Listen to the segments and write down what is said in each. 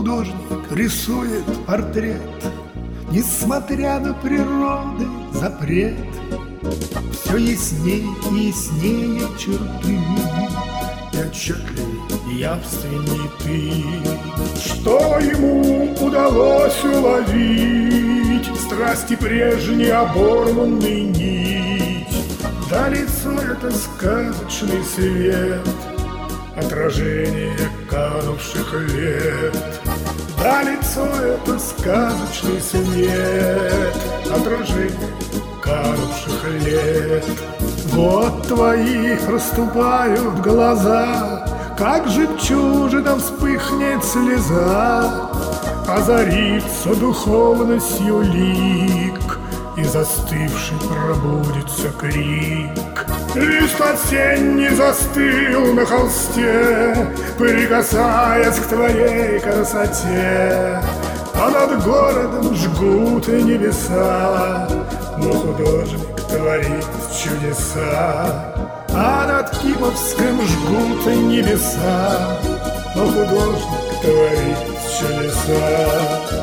художник рисует портрет, несмотря на природы запрет. Все яснее и яснее черты, и отчетливее и явственнее ты. Что ему удалось уловить, страсти прежней оборванной нить? Да лицо это сказочный свет, отражение канувших лет. Да лицо это сказочный свет, отражение канувших лет. Вот твои проступают глаза, как жемчужина вспыхнет слеза, озарится духовностью лик, и застывший пробудится крик. Лист осенний застыл на холсте, прикасаясь к твоей красоте. А над городом жгут небеса, но художник творит чудеса. А над Кимовском жгут небеса, но художник творит чудеса.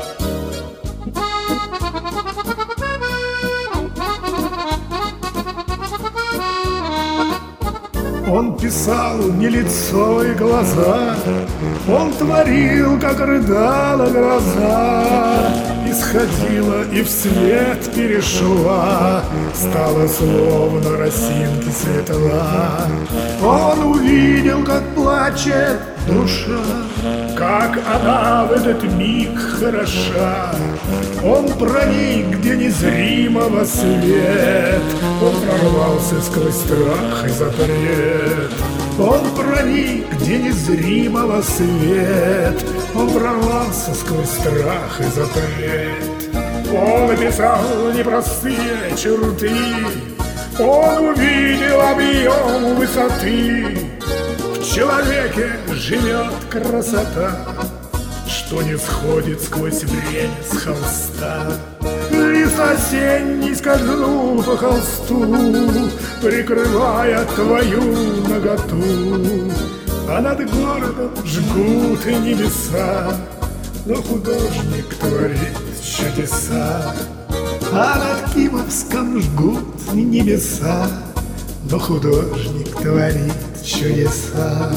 Он писал не лицо и глаза, он творил, как рыдала гроза. Исходила и вслед перешла, стала словно росинки светла. Он увидел, как плачет душа, как она в этот миг хороша. Он проник, где незримого свет, он прорвался сквозь страх и запрет. Он проник, где незримого свет, он прорвался сквозь страх и запрет. Он описал непростые черты, он увидел объем высоты. В человеке живет красота, что не сходит сквозь время с холста. Лист осенний скользнул по холсту, прикрывая твою наготу. А над городом жгут небеса, но художник творит чудеса. А над Кимовском жгут небеса, но художник творит чудеса.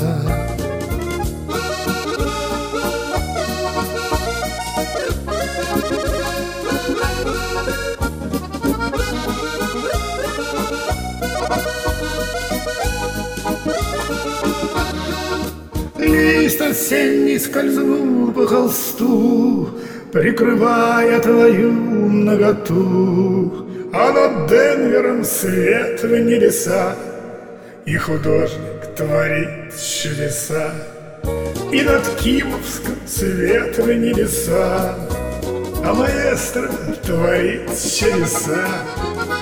Лист осенний скользнул по холсту, прикрывая твою наготу. А над Денвером свет в небеса, и художник творит чудеса. И над Кимовском свет в небеса, а маэстро творит чудеса.